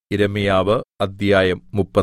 യിരെമ്യാവ് അദ്ധ്യായം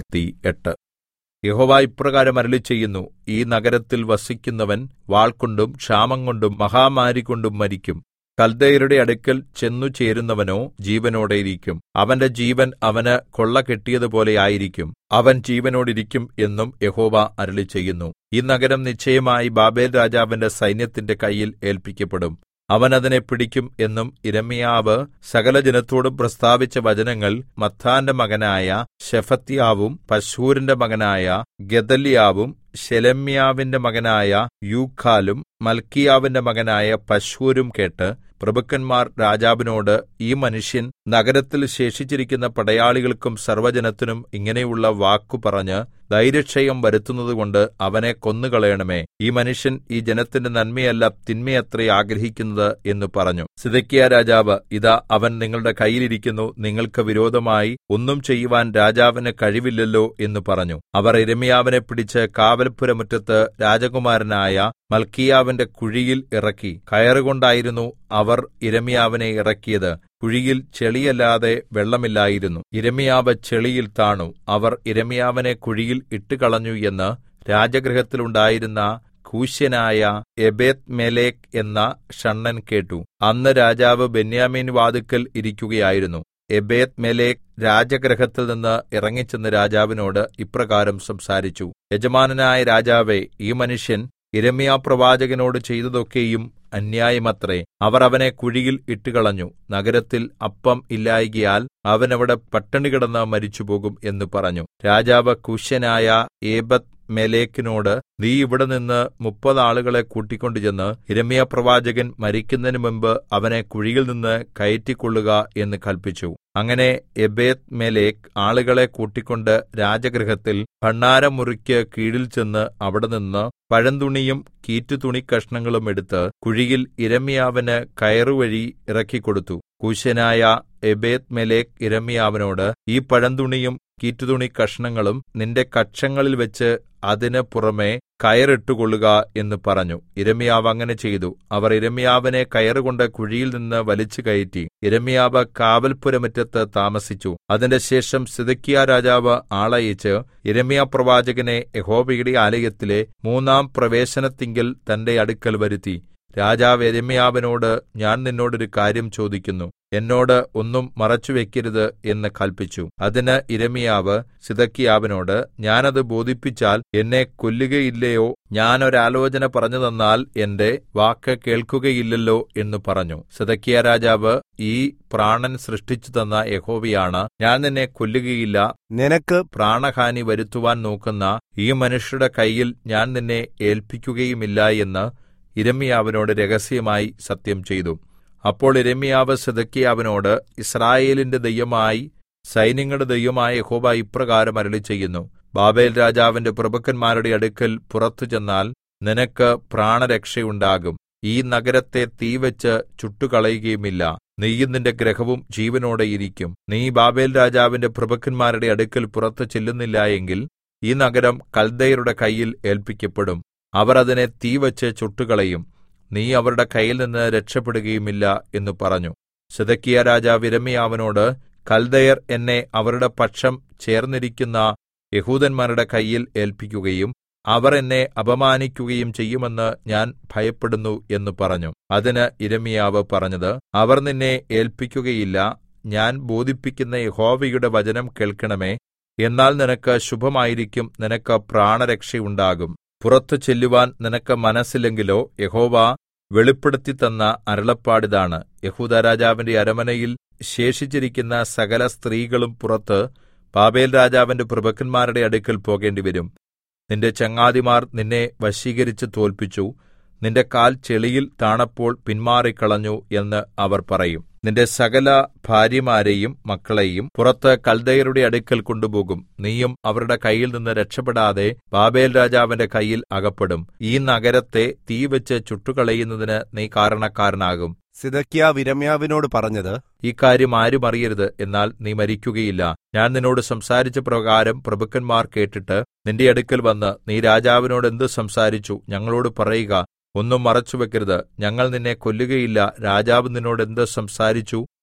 38. യഹോവ ഇപ്രകാരം അരുളിച്ചെയ്യുന്നു, ഈ നഗരത്തിൽ വസിക്കുന്നവൻ വാൾകൊണ്ടും ക്ഷാമംകൊണ്ടും മഹാമാരികൊണ്ടും മരിക്കും. കൽദയരുടെ അടുക്കൽ ചെന്നുചേരുന്നവനോ ജീവനോടെ ഇരിക്കും. അവന്റെ ജീവൻ അവന് കൊള്ള കെട്ടിയതുപോലെ ആയിരിക്കും. അവൻ ജീവനോടിരിക്കും എന്നും യഹോവ അരുളിച്ചെയ്യുന്നു. ഈ നഗരം നിശ്ചയമായി ബാബേൽരാജാവിന്റെ സൈന്യത്തിന്റെ കയ്യിൽ ഏല്പിക്കപ്പെടും. അവൻ അതിനെ പിടിക്കും എന്നും യിരെമ്യാവ് സകലജനത്തോടും പ്രസ്താവിച്ച വചനങ്ങൾ മത്ഥാന്റെ മകനായ ശെഫത്യാവും പശ്ഹൂരിന്റെ മകനായ ഗെദല്യാവും ശെലെമ്യാവിന്റെ മകനായ യൂഖാലും മല്ക്കീയാവിന്റെ മകനായ പശ്ഹൂരും കേട്ട് പ്രഭുക്കന്മാർ രാജാവിനോട്, ഈ മനുഷ്യൻ നഗരത്തിൽ ശേഷിച്ചിരിക്കുന്ന പടയാളികൾക്കും സർവ്വജനത്തിനും ഇങ്ങനെയുള്ള വാക്കു പറഞ്ഞ് ധൈര്യക്ഷയം വരുത്തുന്നതുകൊണ്ട് അവനെ കൊന്നുകളയണമേ. ഈ മനുഷ്യൻ ഈ ജനത്തിന്റെ നന്മയല്ല തിന്മയത്രേ ആഗ്രഹിക്കുന്നത് എന്ന് പറഞ്ഞു. സിദെക്കീയാ രാജാവ്, ഇതാ അവൻ നിങ്ങളുടെ കയ്യിലിരിക്കുന്നു, നിങ്ങൾക്ക് വിരോധമായി ഒന്നും ചെയ്യുവാൻ രാജാവിന് കഴിവില്ലല്ലോ എന്ന് പറഞ്ഞു. അവർ യിരെമ്യാവിനെ പിടിച്ച് കാവൽപ്പുരമുറ്റത്ത് രാജകുമാരനായ മല്ക്കീയാവിന്റെ കുഴിയിൽ ഇറക്കി. കയറുകൊണ്ടായിരുന്നു അവർ യിരെമ്യാവിനെ ഇറക്കിയത്. കുഴിയിൽ ചെളിയല്ലാതെ വെള്ളമില്ലായിരുന്നു. യിരെമ്യാവ് ചെളിയിൽ താണു. അവർ യിരെമ്യാവിനെ കുഴിയിൽ ഇട്ടുകളഞ്ഞു എന്ന് രാജഗൃഹത്തിലുണ്ടായിരുന്ന കൂശ്യനായ എബേദ്മേലെക്ക് എന്ന ഷണ്ഡൻ കേട്ടു. അന്ന് രാജാവ് ബെന്യാമീൻ വാതിൽക്കൽ ഇരിക്കുകയായിരുന്നു. എബേദ്മേലെക്ക് രാജഗൃഹത്തിൽ നിന്ന് ഇറങ്ങിച്ചെന്ന് രാജാവിനോട് ഇപ്രകാരം സംസാരിച്ചു. യജമാനനായ രാജാവേ, ഈ മനുഷ്യൻ യിരെമ്യാപ്രവാചകനോട് ചെയ്തതൊക്കെയും അന്യായമത്രേ. അവർ അവനെ കുഴിയിൽ ഇട്ടുകളഞ്ഞു. നഗരത്തിൽ അപ്പം ഇല്ലായ്കയാൽ അവൻ അവിടെ പട്ടിണി കിടന്ന് മരിച്ചുപോകും എന്ന് പറഞ്ഞു. രാജാവ് കൂശ്യനായ ഏബെദ്മേലെക്കിനോട്, നീ ഇവിടെ നിന്ന് 30 ആളുകളെ കൂട്ടിക്കൊണ്ട് ചെന്ന് യിരെമ്യാപ്രവാചകൻ മരിക്കുന്നതിന് മുമ്പ് അവനെ കുഴിയിൽ നിന്ന് കയറ്റിക്കൊള്ളുക എന്ന് കല്പിച്ചു. അങ്ങനെ എബേദ്മേലെക്ക് ആളുകളെ കൂട്ടിക്കൊണ്ട് രാജഗൃഹത്തിൽ ഭണ്ഡാരമുറിക്ക് കീഴിൽ ചെന്ന് അവിടെനിന്ന് പഴന്തുണിയും കീറ്റുതുണിക്കഷണങ്ങളും എടുത്ത് കുഴിയിൽ യിരെമ്യാവിന് കയറുവഴി ഇറക്കിക്കൊടുത്തു. കൂശ്യനായ എബേദ്മേലെക്ക് യിരെമ്യാവിനോട്, ഈ പഴന്തുണിയും കീറ്റുതുണിക്കഷണങ്ങളും നിന്റെ കക്ഷങ്ങളിൽ വെച്ച് അതിന് പുറമെ കയറിട്ടുകൊള്ളുക എന്ന് പറഞ്ഞു. യിരെമ്യാവ് അങ്ങനെ ചെയ്തു. അവർ യിരെമ്യാവിനെ കയറുകൊണ്ട് കുഴിയിൽ നിന്ന് വലിച്ചു കയറ്റി. യിരെമ്യാവ് കാവൽപ്പുരമുറ്റത്ത് താമസിച്ചു. അതിന്റെ ശേഷം സിദെക്കീയാ രാജാവ് ആളയച്ച് യിരെമ്യാപ്രവാചകനെ യഹോവയുടെ ആലയത്തിലെ 3-ാം പ്രവേശനത്തിങ്കൽ തന്റെ അടുക്കൽ വരുത്തി. രാജാവ് യിരെമ്യാവിനോട്, ഞാൻ നിന്നോടൊരു കാര്യം ചോദിക്കുന്നു, എന്നോട് ഒന്നും മറച്ചുവെക്കരുത് എന്ന് കല്പിച്ചു. അതിന് യിരെമ്യാവ് സിദെക്കീയാവിനോട്, ഞാനത് ബോധിപ്പിച്ചാൽ എന്നെ കൊല്ലുകയില്ലയോ? ഞാൻ ഒരാലോചന പറഞ്ഞു തന്നാൽ എന്റെ വാക്ക് കേൾക്കുകയില്ലല്ലോ എന്ന് പറഞ്ഞു. സിദെക്കീയാ രാജാവ്, ഈ പ്രാണൻ സൃഷ്ടിച്ചു തന്ന യഹോവയാണ്, ഞാൻ നിന്നെ കൊല്ലുകയില്ല. നിനക്ക് പ്രാണഹാനി വരുത്തുവാൻ നോക്കുന്ന ഈ മനുഷ്യരുടെ കയ്യിൽ ഞാൻ നിന്നെ ഏല്പിക്കുകയുമില്ല എന്ന് യിരെമ്യാവിനോട് രഹസ്യമായി സത്യം ചെയ്തു. അപ്പോൾ യിരെമ്യാവ് സിദെക്കീയാവിനോട്, യിസ്രായേലിന്റെ ദൈവമായി സൈന്യങ്ങളുടെ ദൈവമായ യഹോവ ഇപ്രകാരം അരുളിച്ചെയ്യുന്നു, ബാബേൽ രാജാവിന്റെ പ്രഭുക്കന്മാരുടെ അടുക്കൽ പുറത്തു ചെന്നാൽ നിനക്ക് പ്രാണരക്ഷയുണ്ടാകും. ഈ നഗരത്തെ തീവെച്ച് ചുട്ടുകളയുകയുമില്ല. നീയും നിന്റെ ഗൃഹവും ജീവനോടെ ഇരിക്കും. നീ ബാബേൽ രാജാവിന്റെ പ്രഭുക്കന്മാരുടെ അടുക്കൽ പുറത്തു ചെല്ലുന്നില്ല എങ്കിൽ ഈ നഗരം കൽദയരുടെ കയ്യിൽ ഏല്പിക്കപ്പെടും. അവർ അതിനെ തീവച്ച് ചുട്ടുകളയും. നീ അവരുടെ കയ്യിൽ നിന്ന് രക്ഷപ്പെടുകയുമില്ല എന്ന് പറഞ്ഞു. സിദെക്കീയാ രാജാവ് യിരെമ്യാവിനോട്, കൽദയർ എന്നെ അവരുടെ പക്ഷം ചേർന്നിരിക്കുന്ന യെഹൂദന്മാരുടെ കയ്യിൽ ഏല്പിക്കുകയും അവർ എന്നെ അപമാനിക്കുകയും ചെയ്യുമെന്ന് ഞാൻ ഭയപ്പെടുന്നു എന്ന് പറഞ്ഞു. അതിന് യിരെമ്യാവ് പറഞ്ഞത്, അവർ നിന്നെ ഏല്പിക്കുകയില്ല. ഞാൻ ബോധിപ്പിക്കുന്ന യഹോവയുടെ വചനം കേൾക്കണമേ. എന്നാൽ നിനക്ക് ശുഭമായിരിക്കും, നിനക്ക് പ്രാണരക്ഷയുണ്ടാകും. പുറത്തു ചെല്ലുവാൻ നിനക്ക് മനസ്സില്ലെങ്കിലോ യഹോവ വെളിപ്പെടുത്തിത്തന്ന അരുളപ്പാടിതാണ്, യെഹൂദാ രാജാവിന്റെ അരമനയിൽ ശേഷിച്ചിരിക്കുന്ന സകല സ്ത്രീകളും പുറത്ത് ബാബേൽ രാജാവിന്റെ പ്രഭുക്കന്മാരുടെ അടുക്കൽ പോകേണ്ടിവരും. നിന്റെ ചങ്ങാതിമാർ നിന്നെ വശീകരിച്ച് തോൽപ്പിച്ചു. നിന്റെ കാൽ ചെളിയിൽ താണപ്പോൾ പിന്മാറിക്കളഞ്ഞു എന്ന് അവർ പറയും. നിന്റെ സകല ഭാര്യമാരെയും മക്കളെയും പുറത്ത് കൽദയരുടെ അടുക്കൽ കൊണ്ടുപോകും. നീയും അവരുടെ കയ്യിൽ നിന്ന് രക്ഷപ്പെടാതെ ബാബേൽ രാജാവിന്റെ കയ്യിൽ അകപ്പെടും. ഈ നഗരത്തെ തീവെച്ച് ചുട്ടുകളയുന്നതിന് നീ കാരണക്കാരനാകും. സിദെക്കീയാവ് യിരെമ്യാവിനോട് പറഞ്ഞത്, ഈ കാര്യം ആരും അറിയരുത്, എന്നാൽ നീ മരിക്കുകയില്ല. ഞാൻ നിന്നോട് സംസാരിച്ച പ്രകാരം പ്രഭുക്കന്മാർ കേട്ടിട്ട് നിന്റെ അടുക്കൽ വന്ന്, നീ രാജാവിനോട് എന്ത് സംസാരിച്ചു? ഞങ്ങളോട് പറയുക. ഒന്നും മറച്ചുവെക്കരുത്. ഞങ്ങൾ നിന്നെ കൊല്ലുകയില്ല. രാജാവ് നിന്നോട് എന്ത് സംസാരിച്ചു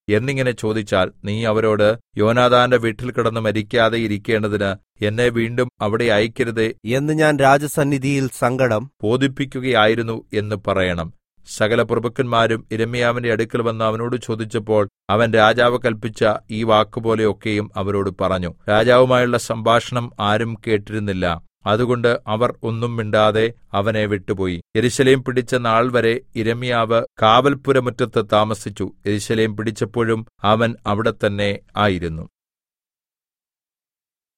എന്നിങ്ങനെ ചോദിച്ചാൽ, നീ അവരോട്, യോനാഥാന്റെ വീട്ടിൽ കിടന്ന് മരിക്കാതെ ഇരിക്കേണ്ടതിന് എന്നെ വീണ്ടും അവിടെ അയക്കരുതേ എന്ന് ഞാൻ രാജസന്നിധിയിൽ സങ്കടം ബോധിപ്പിക്കുകയായിരുന്നു എന്ന് പറയണം. സകല പ്രഭുക്കന്മാരും യിരെമ്യാവിന്റെ അടുക്കൽ വന്ന് അവനോട് ചോദിച്ചപ്പോൾ അവൻ രാജാവ് കല്പിച്ച ഈ വാക്കുപോലെ ഒക്കെയും അവരോട് പറഞ്ഞു. രാജാവുമായുള്ള സംഭാഷണം ആരും കേട്ടിരുന്നില്ല. അതുകൊണ്ട് അവർ ഒന്നും മിണ്ടാതെ അവനെ വിട്ടുപോയി. യെരൂശലേം പിടിച്ച നാൾ വരെ യിരെമ്യാവ് കാവൽപ്പുരമുറ്റത്ത് താമസിച്ചു. യെരൂശലേം പിടിച്ചപ്പോഴും അവൻ അവിടെ തന്നെ ആയിരുന്നു.